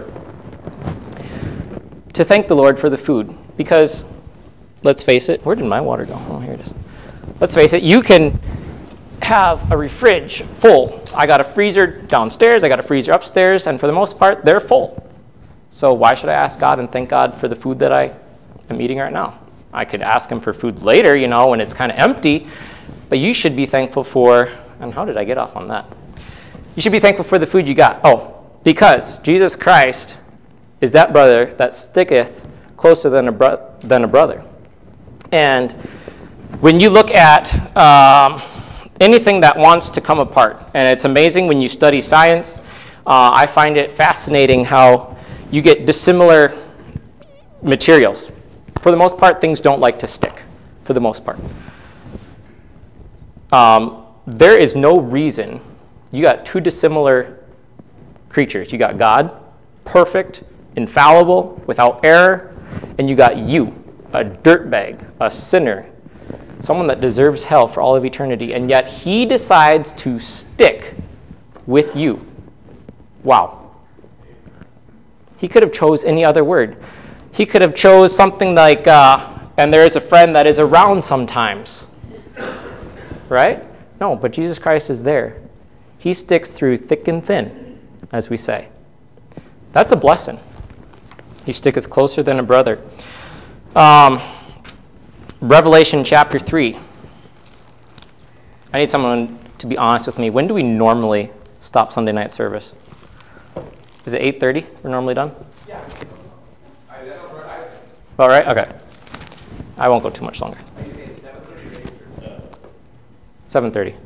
to thank the Lord for the food. Because, let's face it, where did my water go? Oh, here it is. Let's face it, you can have a fridge full. I got a freezer downstairs, I got a freezer upstairs, and for the most part, they're full. So why should I ask God and thank God for the food that I am eating right now? I could ask him for food later, you know, when it's kind of empty, but you should be thankful for, and how did I get off on that? You should be thankful for the food you got. Oh, because Jesus Christ is that brother that sticketh closer than a brother. And when you look at anything that wants to come apart, and it's amazing when you study science, I find it fascinating how you get dissimilar materials. For the most part, things don't like to stick, for the most part. There is no reason. You got two dissimilar creatures. You got God, perfect, infallible, without error, and you got you, a dirtbag, a sinner, someone that deserves hell for all of eternity, and yet he decides to stick with you. Wow. He could have chose any other word. He could have chose something like, and there is a friend that is around sometimes. Right? No, but Jesus Christ is there. He sticks through thick and thin, as we say. That's a blessing. He sticketh closer than a brother. Revelation chapter 3. I need someone to be honest with me. When do we normally stop Sunday night service? Is it 8:30? We're normally done? Yeah. All right? Okay. I won't go too much longer. Are you saying 7:30 or 8:30? 7:30.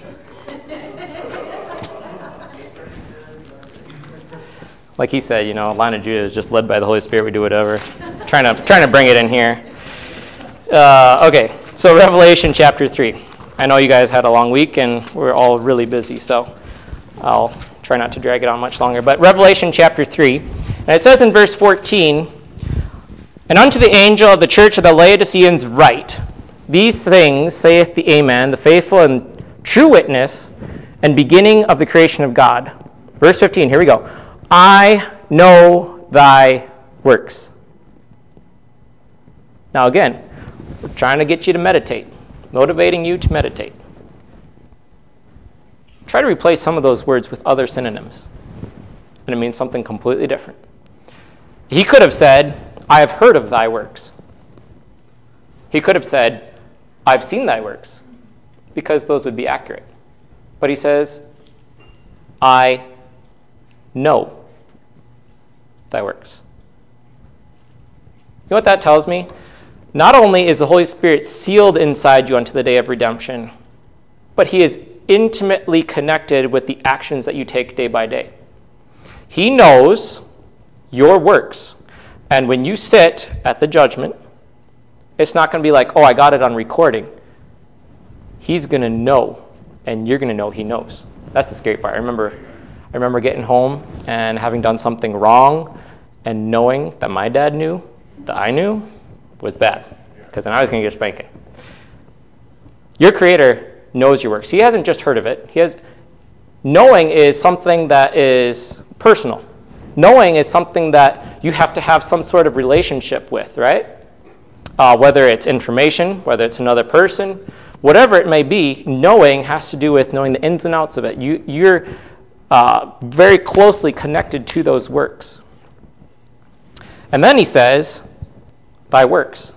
Like he said, you know, Line of Judah is just led by the Holy Spirit. We do whatever. trying to bring it in here. Okay, so Revelation chapter 3. I know you guys had a long week and we're all really busy, so I'll try not to drag it on much longer. But Revelation chapter 3, and it says in verse 14, and unto the angel of the church of the Laodiceans write, these things saith the Amen, the faithful and true witness, and beginning of the creation of God. Verse 15, here we go. I know thy works. Now again, we're trying to get you to meditate, motivating you to meditate. Try to replace some of those words with other synonyms, and it means something completely different. He could have said, I have heard of thy works. He could have said, I've seen thy works, because those would be accurate. But he says, I know thy works. You know what that tells me? Not only is the Holy Spirit sealed inside you unto the day of redemption, but he is intimately connected with the actions that you take day by day. He knows your works. And when you sit at the judgment, it's not going to be like, oh, I got it on recording. He's going to know, and you're going to know he knows. That's the scary part. I remember getting home and having done something wrong and knowing that my dad knew, that I knew, was bad. Because then I was going to get a spanking. Your Creator knows your works. He hasn't just heard of it. Knowing is something that is personal. Knowing is something that you have to have some sort of relationship with, right? Whether it's information, whether it's another person, whatever it may be, knowing has to do with knowing the ins and outs of it. You're very closely connected to those works. And then he says, thy works.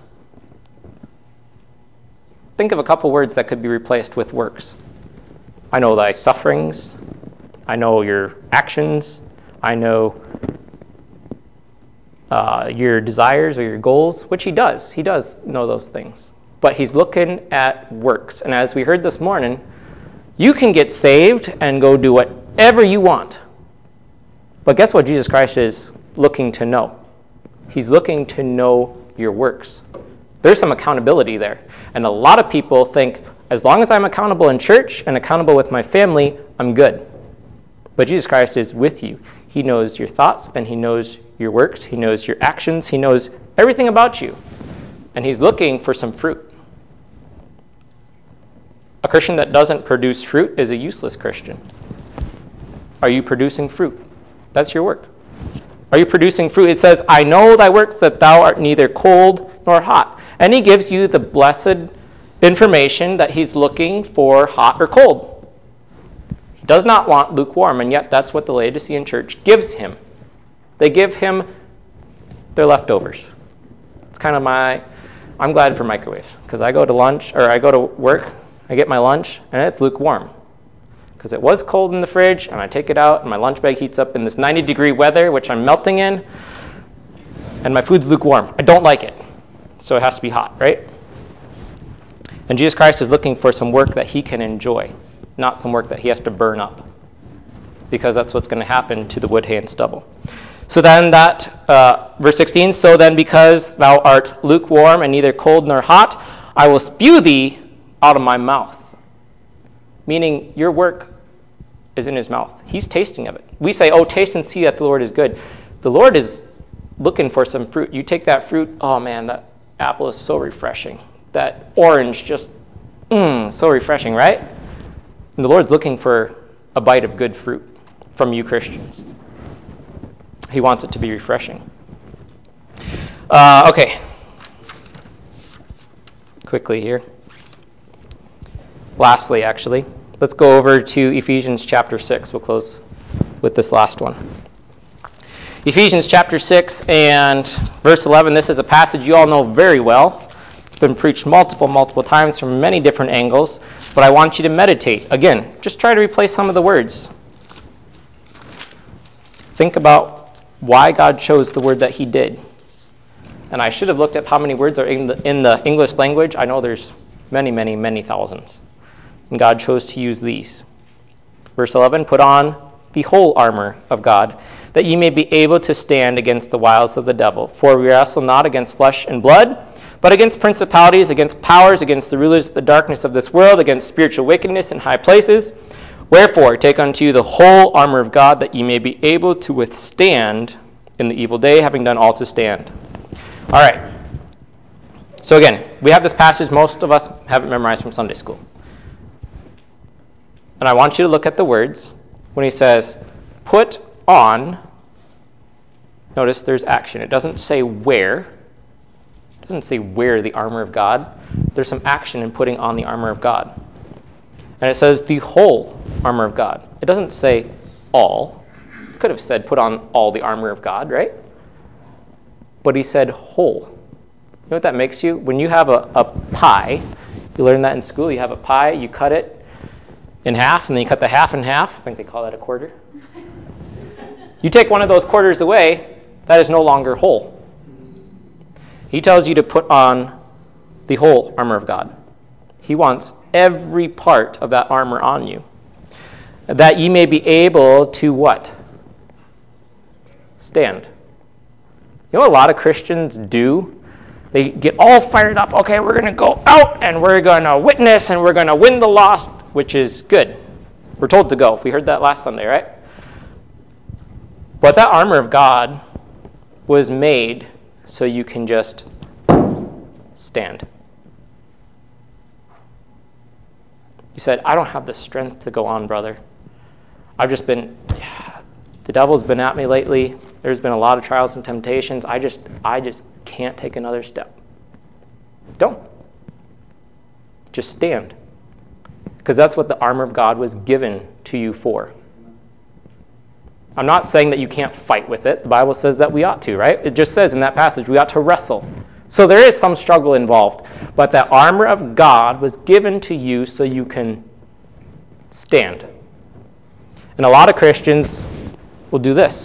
Think of a couple words that could be replaced with works. I know thy sufferings. I know your actions. I know your desires or your goals, which he does. He does know those things. But he's looking at works. And as we heard this morning, you can get saved and go do whatever you want. But guess what Jesus Christ is looking to know? He's looking to know your works. There's some accountability there. And a lot of people think, as long as I'm accountable in church and accountable with my family, I'm good. But Jesus Christ is with you. He knows your thoughts and he knows your works. He knows your actions. He knows everything about you. And he's looking for some fruit. A Christian that doesn't produce fruit is a useless Christian. Are you producing fruit? That's your work. Are you producing fruit? It says, I know thy works, that thou art neither cold nor hot. And he gives you the blessed information that he's looking for hot or cold. He does not want lukewarm, and yet that's what the Laodicean church gives him. They give him their leftovers. It's kind of I'm glad for microwaves, because I go to lunch, or I go to work, I get my lunch, and it's lukewarm. Because it was cold in the fridge, and I take it out, and my lunch bag heats up in this 90-degree weather, which I'm melting in, and my food's lukewarm. I don't like it, so it has to be hot, right? And Jesus Christ is looking for some work that he can enjoy, not some work that he has to burn up, because that's what's going to happen to the wood, hay, and stubble. So then verse 16, so then because thou art lukewarm and neither cold nor hot, I will spew thee out of my mouth. Meaning your work is in his mouth. He's tasting of it. We say, oh, taste and see that the Lord is good. The Lord is looking for some fruit. You take that fruit, oh man, that apple is so refreshing. That orange just, so refreshing, right? And the Lord's looking for a bite of good fruit from you Christians. He wants it to be refreshing. Okay. Quickly here. Lastly, actually, let's go over to Ephesians chapter 6. We'll close with this last one. Ephesians chapter 6 and verse 11. This is a passage you all know very well. It's been preached multiple times from many different angles, but I want you to meditate. Again, just try to replace some of the words. Think about why God chose the word that he did. And I should have looked at how many words are in the English language. I know there's many thousands. And God chose to use these. Verse 11, put on the whole armor of God, that ye may be able to stand against the wiles of the devil. For we wrestle not against flesh and blood, but against principalities, against powers, against the rulers of the darkness of this world, against spiritual wickedness in high places. Wherefore, take unto you the whole armor of God, that ye may be able to withstand in the evil day, having done all to stand. All right. So again, we have this passage most of us have it memorized from Sunday school. And I want you to look at the words when he says, put on. Notice there's action. It doesn't say where. It doesn't say where the armor of God. There's some action in putting on the armor of God. And it says the whole armor of God. It doesn't say all. It could have said put on all the armor of God, right? But he said whole. You know what that makes you? When you have a pie, you learn that in school. You have a pie, you cut it in half, and then you cut the half in half. I think they call that a quarter. You take one of those quarters away, that is no longer whole. He tells you to put on the whole armor of God. He wants every part of that armor on you, that ye may be able to what? Stand. You know what a lot of Christians do? They get all fired up. Okay, we're going to go out and we're going to witness and we're going to win the lost, which is good. We're told to go. We heard that last Sunday, right? But that armor of God was made so you can just stand. You said, I don't have the strength to go on, brother. The devil's been at me lately. There's been a lot of trials and temptations. I just can't take another step. Don't. Just stand. Because that's what the armor of God was given to you for. I'm not saying that you can't fight with it. The Bible says that we ought to, right? It just says in that passage we ought to wrestle. So there is some struggle involved. But that armor of God was given to you so you can stand. And a lot of Christians will do this.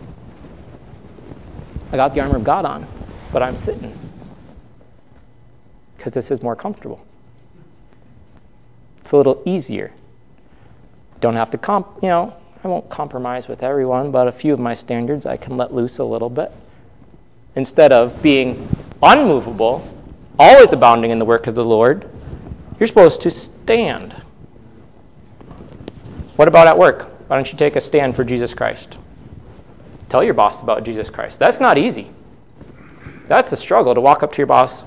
I got the armor of God on, but I'm sitting. Because this is more comfortable. It's a little easier. Don't have to I won't compromise with everyone, but a few of my standards I can let loose a little bit. Instead of being unmovable, always abounding in the work of the Lord, you're supposed to stand. What about at work? Why don't you take a stand for Jesus Christ? Tell your boss about Jesus Christ. That's not easy. That's a struggle to walk up to your boss.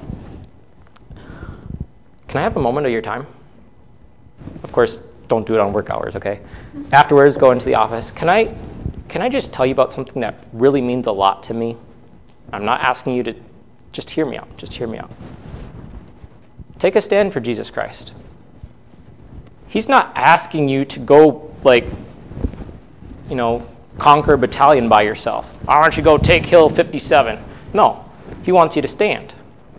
Can I have a moment of your time? Of course, don't do it on work hours, okay? Afterwards, go into the office. Can I just tell you about something that really means a lot to me? I'm not asking you to just hear me out. Just hear me out. Take a stand for Jesus Christ. He's not asking you to go, conquer a battalion by yourself. Why don't you go take Hill 57? No, he wants you to stand.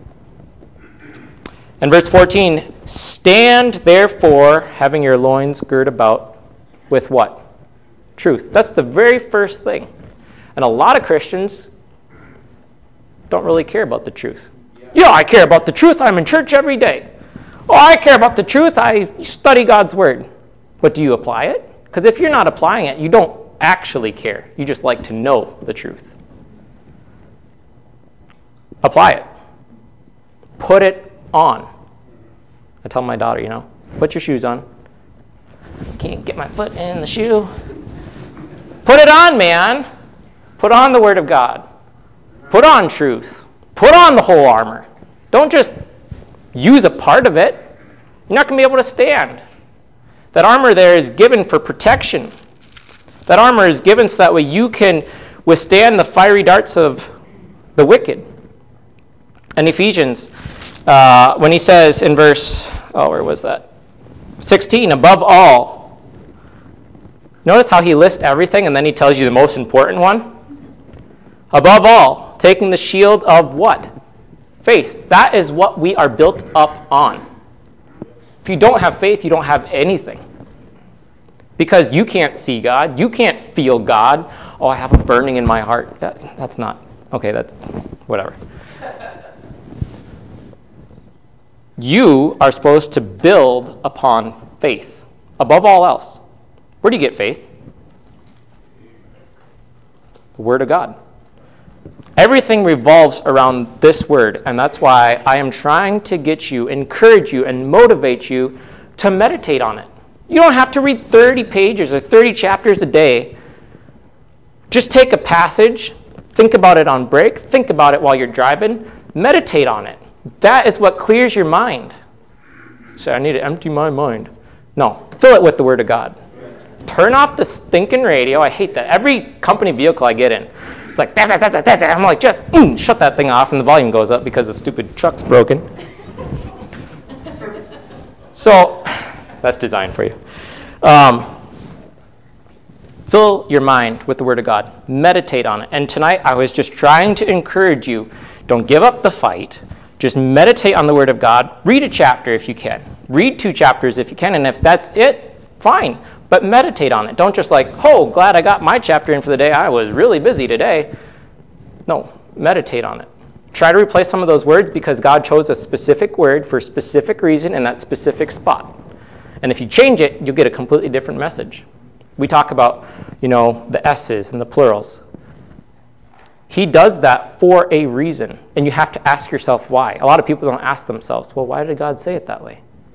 And verse 14, stand therefore, having your loins girt about with what? Truth. That's the very first thing. And a lot of Christians don't really care about the truth. Yeah, I care about the truth. I'm in church every day. Oh, I care about the truth. I study God's word. But do you apply it? Because if you're not applying it, you don't actually care. You just like to know the truth. Apply it. Put it on. I tell my daughter, put your shoes on. Can't get my foot in the shoe. Put it on, man. Put on the word of God. Put on truth. Put on the whole armor. Don't just use a part of it. You're not going to be able to stand. That armor there is given for protection. That armor is given so that way you can withstand the fiery darts of the wicked. And Ephesians, when he says in verse, where was that? 16, above all. Notice how he lists everything and then he tells you the most important one? Above all, taking the shield of what? Faith. That is what we are built up on. If you don't have faith, you don't have anything. Because you can't see God. You can't feel God. Oh, I have a burning in my heart. That's not. Okay, that's whatever. You are supposed to build upon faith. Above all else. Where do you get faith? The Word of God. Everything revolves around this word, and that's why I am trying to get you, encourage you, and motivate you to meditate on it. You don't have to read 30 pages or 30 chapters a day. Just take a passage, think about it on break, think about it while you're driving, meditate on it. That is what clears your mind. So I need to empty my mind. No, fill it with the Word of God. Turn off the stinking radio. I hate that. Every company vehicle I get in, it's like, I'm like, just shut that thing off, and the volume goes up because the stupid truck's broken. So that's designed for you. Fill your mind with the Word of God. Meditate on it. And tonight I was just trying to encourage you, don't give up the fight. Just meditate on the Word of God. Read a chapter if you can. Read 2 chapters if you can. And if that's it, fine. But meditate on it. Don't just glad I got my chapter in for the day. I was really busy today. No, meditate on it. Try to replace some of those words because God chose a specific word for a specific reason in that specific spot. And if you change it, you'll get a completely different message. We talk about, the S's and the plurals. He does that for a reason, and you have to ask yourself why. A lot of people don't ask themselves, well, why did God say it that way?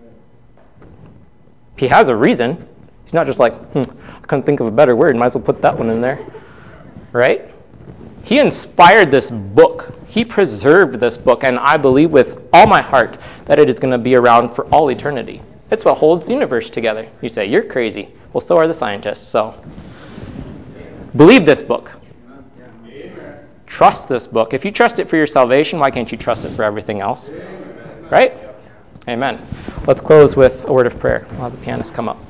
He has a reason. He's not just like, I couldn't think of a better word, might as well put that one in there, right? He inspired this book. He preserved this book, and I believe with all my heart that it is going to be around for all eternity. It's what holds the universe together. You say, you're crazy. Well, so are the scientists, so believe this book. Trust this book. If you trust it for your salvation, why can't you trust it for everything else? Right? Amen. Let's close with a word of prayer. We'll have the pianist come up.